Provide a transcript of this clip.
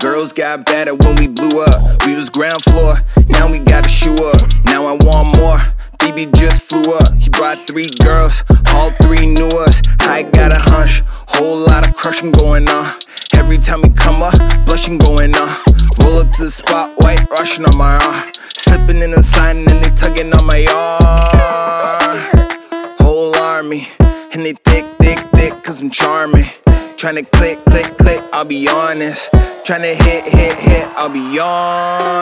Girls got better when we blew up. We was ground floor, now we got a shoe up. Now I want more. BB just flew up. He brought 3 girls, all 3 knew us. I got a hunch, whole lot of crushing going on. Every time we come up, blushing going on. Roll up to the spot, white rushing on my arm. Slipping in the sign and they tugging on my arm. Whole army, and they thick, cause I'm charming. Tryna click, I'll be honest. Tryna hit, I'll be on.